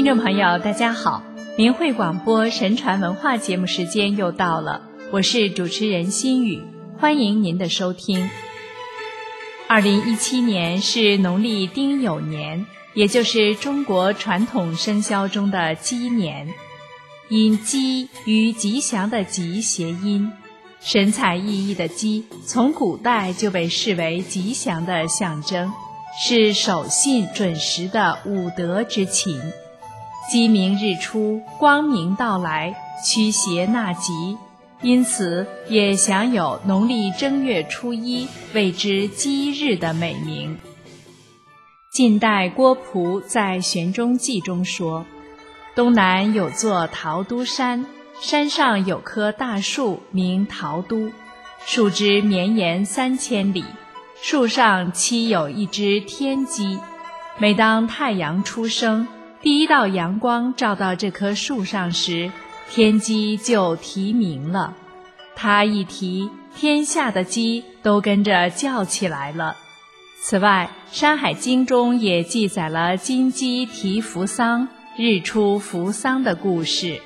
听众朋友大家好，明慧广播神传文化节目时间又到了，我是主持人心雨，欢迎您的收听。2017年是农历丁酉年，也就是中国传统生肖中的鸡年，因鸡与吉祥的吉谐音，神采奕奕的鸡从古代就被视为吉祥的象征，是守信准时的五德之情。鸡鸣日出，光明到来，驱邪纳吉，因此也享有农历正月初一谓之鸡日的美名。晋代郭璞在《玄中记》中说，东南有座桃都山，山上有棵大树名桃都，树枝绵延3000里，树上栖有一只天鸡。每当太阳初升，第一道阳光照到这棵树上时，天鸡就啼鸣了。它一啼，天下的鸡都跟着叫起来了。此外，《山海经》中也记载了金鸡啼扶桑、日出扶桑的故事。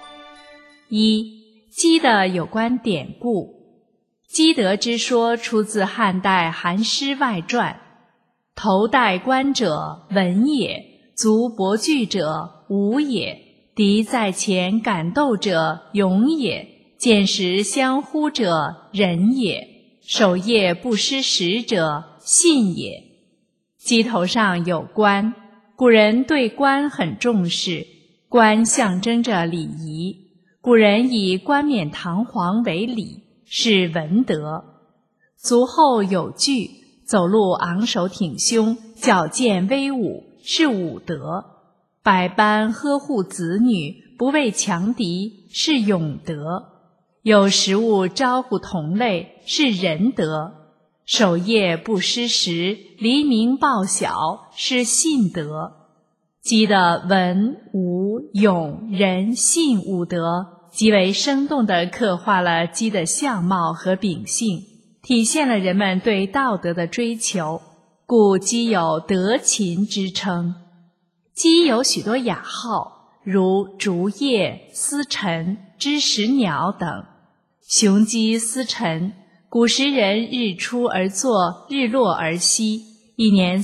鸡的有关典故。鸡德之说出自汉代《韩诗外传》，头戴冠者，文也；足搏巨者，武也；敌在前敢斗者，勇也；见时相呼者，仁也；守夜不失时者，信也。鸡头上有冠，古人对冠很重视，冠象征着礼仪，古人以冠冕堂皇为礼，是文德。足后有巨，走路昂首挺胸，矫健威武，是武德。百般呵护子女，不畏强敌，是勇德。有食物招呼同类，是仁德。守夜不失时，黎明报晓，是信德。鸡的文、武、勇、仁、信五德极为生动地刻画了鸡的相貌和秉性，体现了人们对道德的追求，故鸡有德禽之称。鸡有许多雅号，如竹叶、司晨、知时鸟等。雄鸡司晨，古时人日出而作，日落而息，一年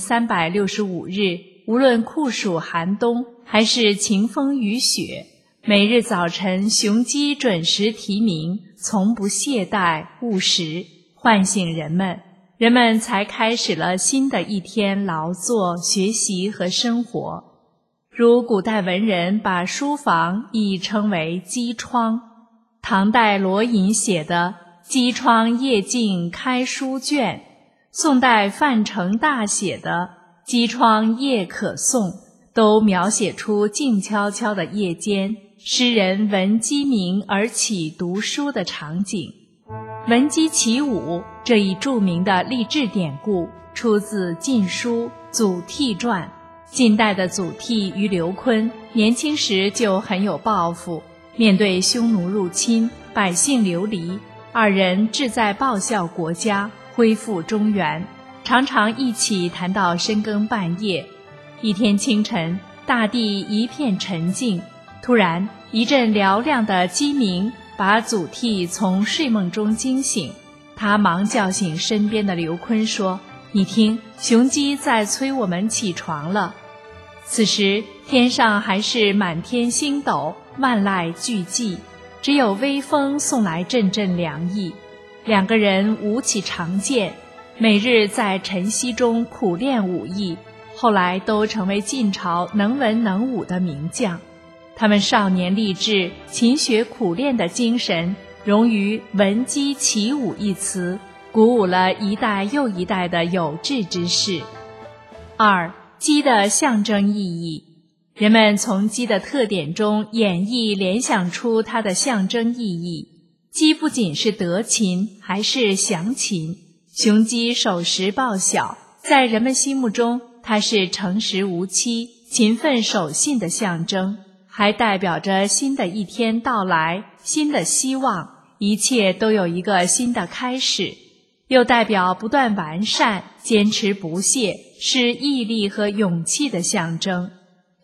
365日，无论酷暑寒冬还是晴风雨雪，每日早晨雄鸡准时啼鸣，从不懈怠，务实，唤醒人们才开始了新的一天劳作、学习和生活。如古代文人把书房亦称为鸡窗，唐代罗隐写的鸡窗夜静开书卷，宋代范成大写的鸡窗夜可诵，都描写出静悄悄的夜间，诗人闻鸡鸣而起读书的场景。闻鸡起舞这一著名的励志典故出自《晋书·祖逖传》。晋代的祖逖与刘琨年轻时就很有抱负，面对匈奴入侵，百姓流离，二人志在报效国家，恢复中原，常常一起谈到深更半夜。一天清晨，大地一片沉静，突然一阵嘹亮的鸡鸣把祖逖从睡梦中惊醒，他忙叫醒身边的刘琨说：“你听，雄鸡在催我们起床了。”此时天上还是满天星斗，万籁俱寂，只有微风送来阵阵凉意。两个人舞起长剑，每日在晨曦中苦练武艺，后来都成为晋朝能文能武的名将。他们少年立志、勤学苦练的精神融于闻鸡起舞一词，鼓舞了一代又一代的有志之士。鸡的象征意义。人们从鸡的特点中演绎联想出它的象征意义。鸡不仅是德禽，还是祥禽。雄鸡守时报晓，在人们心目中，它是诚实无欺、勤奋守信的象征，还代表着新的一天到来，新的希望，一切都有一个新的开始。又代表不断完善、坚持不懈，是毅力和勇气的象征。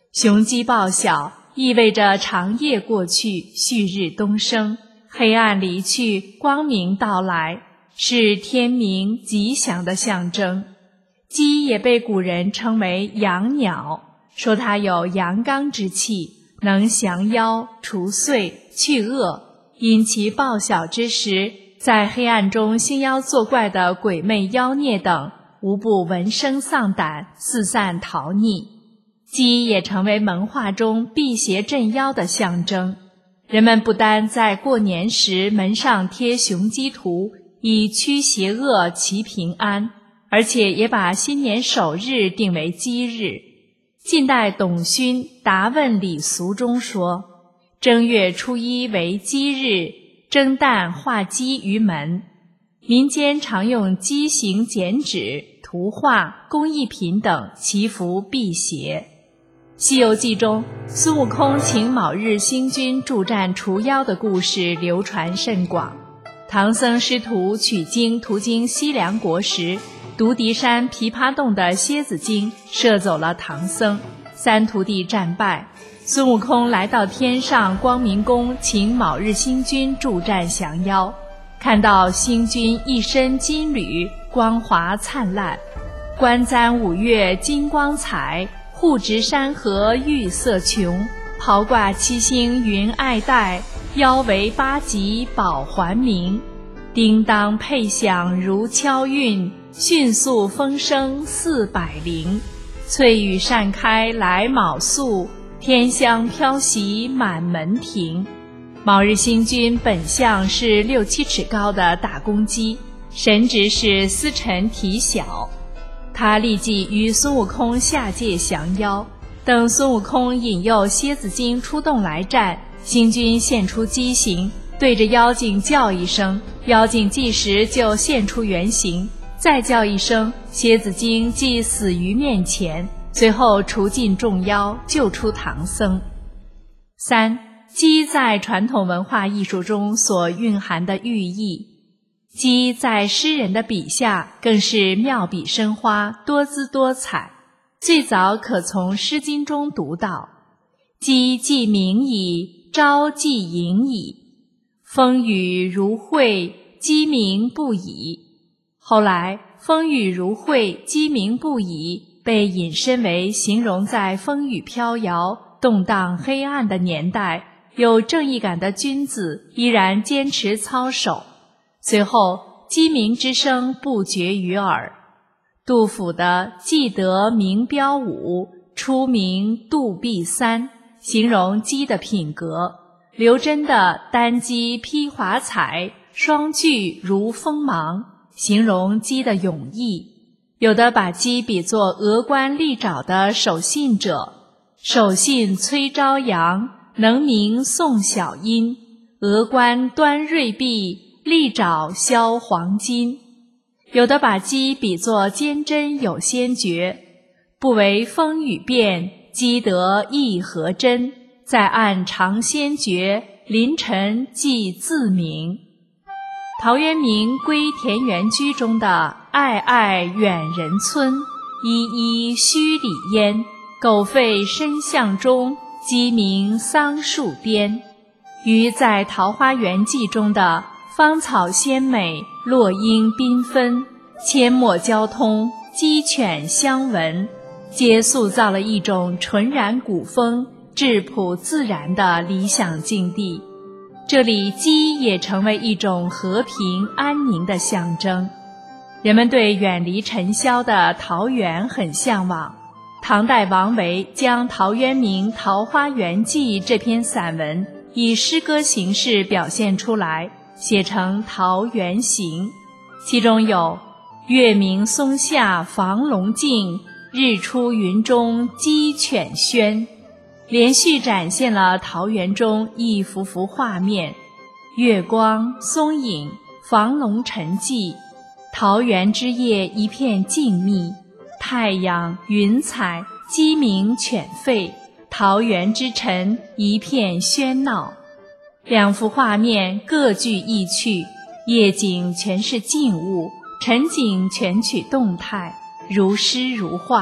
雄鸡报晓，意味着长夜过去，旭日东升，黑暗离去，光明到来，是天明吉祥的象征。鸡也被古人称为阳鸟，说它有阳刚之气，能降妖除祟去恶，因其报晓之时，在黑暗中兴妖作怪的鬼魅妖孽等无不闻声丧胆，四散逃匿。鸡也成为门画中辟邪镇妖的象征，人们不单在过年时门上贴雄鸡图，以驱邪恶祈平安，而且也把新年首日定为鸡日。晋代董勋《答问礼俗》中说，正月初一为鸡日，蒸蛋画鸡于门。民间常用鸡形剪纸、图画、工艺品等祈福辟邪。《西游记》中，孙悟空请卯日星君助战除妖的故事流传甚广。唐僧师徒取经途经西凉国时，独敌山琵琶洞的蝎子精射走了唐僧，三徒弟战败。孙悟空来到天上光明宫，请卯日星君助战降妖。看到星君一身金缕，光华灿烂，观簪五岳金光彩，护植山河玉色琼，袍挂七星云爱戴，腰围八极宝环明。叮当配响如敲韵，迅速风声400铃。翠羽扇开来卯宿，天香飘袭满门庭。卯日星君本相是6、7尺高的大公鸡，神职是司晨提小。他立即与孙悟空下界降妖，等孙悟空引诱蝎子精出洞来战，星君现出鸡形，对着妖精叫一声，妖精即时就现出原形，再叫一声，蝎子精即死于面前，随后除尽众妖，救出唐僧。3. 鸡在传统文化艺术中所蕴含的寓意。鸡在诗人的笔下更是妙笔生花，多姿多彩。最早可从《诗经》中读到：鸡既鸣矣，朝既盈矣，风雨如晦，鸡鸣不已。后来风雨如晦，鸡鸣不已被引申为形容在风雨飘摇、动荡黑暗的年代，有正义感的君子依然坚持操守。随后鸡鸣之声不绝于耳。杜甫的既得鸣标5，初鸣杜壁3形容鸡的品格，刘桢的单鸡披华彩，双巨如锋芒形容鸡的勇毅。有的把鸡比作峨冠利爪的守信者，守信崔朝阳，能鸣送小音，峨冠端锐璧，利爪销黄金。有的把鸡比作坚贞有先觉，不为风雨变，积得意和真，在岸尝先觉，临晨即自鸣。陶渊明《归田园居》中的爱爱远人村，依依墟里烟，狗吠深巷中，鸡鸣桑树边。与在《桃花源记》中的芳草鲜美，落英缤纷，阡陌交通，鸡犬相闻，皆塑造了一种纯然古风、质朴自然的理想境地。这里鸡也成为一种和平安宁的象征。人们对远离尘嚣的桃源很向往。唐代王维将陶渊明《桃花源记》这篇散文以诗歌形式表现出来，写成《桃源行》，其中有月明松下房龙静，日出云中鸡犬喧，连续展现了桃源中一幅幅画面：月光、松影、房龙沉寂，桃源之夜一片静谧，太阳、云彩、鸡鸣犬吠，桃源之晨一片喧闹。两幅画面各具意趣，夜景全是静物，晨景全取动态，如诗如画，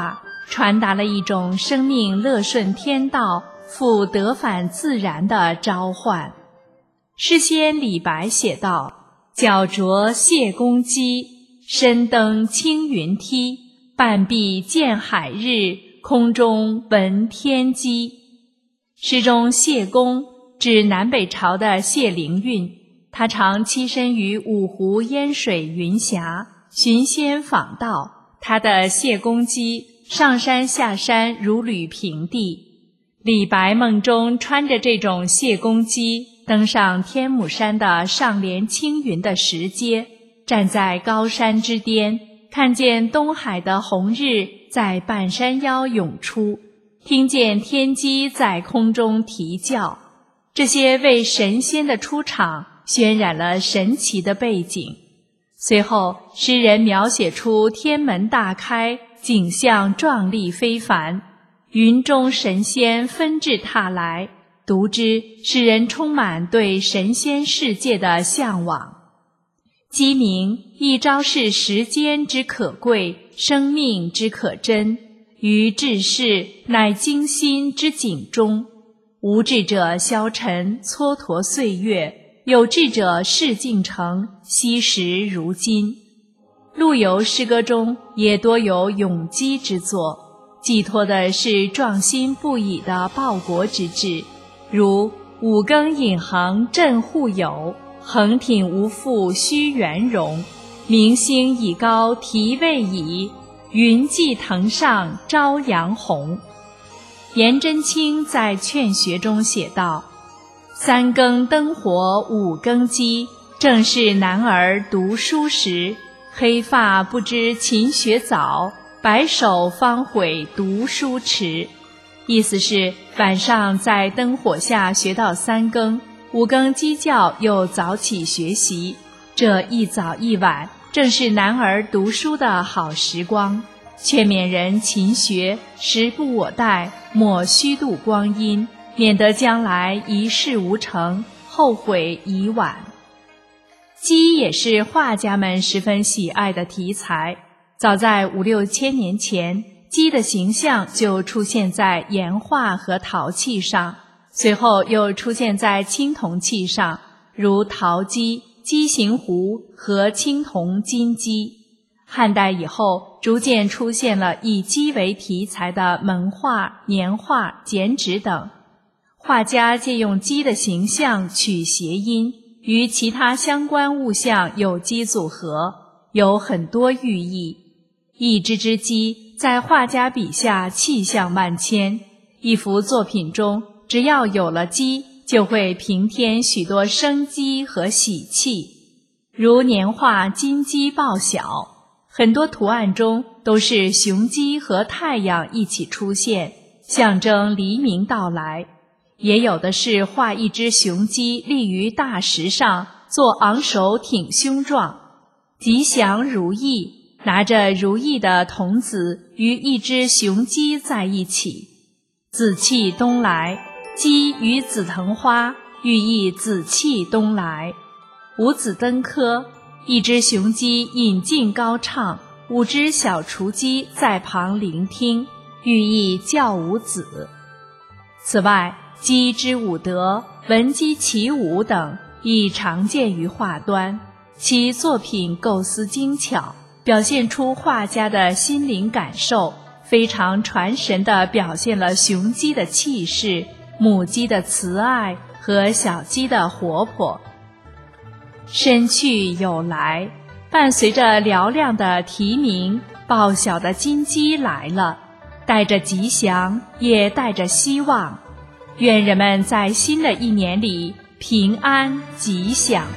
传达了一种生命乐顺天道、复得返自然的召唤。诗仙李白写道：脚着谢公屐，身登青云梯，半壁见海日，空中闻天鸡。诗中谢公指南北朝的谢灵运，他常栖身于五湖烟水云霞，寻仙访道。他的谢公屐上山下山如履平地。李白梦中穿着这种谢公屐，登上天姥山的上连青云的石阶，站在高山之巅，看见东海的红日在半山腰涌出，听见天鸡在空中啼叫。这些为神仙的出场渲染了神奇的背景。随后诗人描写出天门大开，景象壮丽非凡，云中神仙纷至沓来，读之使人充满对神仙世界的向往。鸡鸣亦昭示时间之可贵，生命之可珍，于志士乃精心之景中。无志者消沉蹉跎岁月，有志者事竟成，惜时如金。陆游诗歌中也多有咏鸡之作，寄托的是壮心不已的报国之志，如五更引吭振户友，横挺无复须圆融，明星已高啼未已，云髻腾上朝阳红。颜真卿在《劝学》中写道：三更灯火五更鸡，正是男儿读书时。黑发不知勤学早，白首方悔读书迟。意思是晚上在灯火下学到三更，五更鸡叫又早起学习，这一早一晚正是男儿读书的好时光，劝勉人勤学，时不我待，莫虚度光阴，免得将来一事无成，后悔已晚。鸡也是画家们十分喜爱的题材，早在5、6千年前，鸡的形象就出现在岩画和陶器上，随后又出现在青铜器上，如陶鸡、鸡形壶和青铜金鸡。汉代以后，逐渐出现了以鸡为题材的门画、年画、剪纸等。画家借用鸡的形象取谐音，与其他相关物象有机组合，有很多寓意。一只只鸡在画家笔下气象万千，一幅作品中只要有了鸡，就会平添许多生机和喜气。如年画金鸡报晓，很多图案中都是雄鸡和太阳一起出现，象征黎明到来。也有的是画一只雄鸡立于大石上，做昂首挺胸状，吉祥如意，拿着如意的童子与一只雄鸡在一起。紫气东来，鸡与紫藤花，寓意紫气东来。五子登科，一只雄鸡引颈高唱，5只小雏鸡在旁聆听，寓意教五子。此外，鸡之舞德、闻鸡起舞等亦常见于画端，其作品构思精巧，表现出画家的心灵感受，非常传神地表现了雄鸡的气势、母鸡的慈爱和小鸡的活泼。深去有来，伴随着嘹亮的啼鸣，报晓的金鸡来了，带着吉祥，也带着希望。愿人们在新的一年里平安吉祥。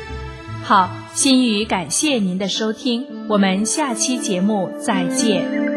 好，心语感谢您的收听，我们下期节目再见。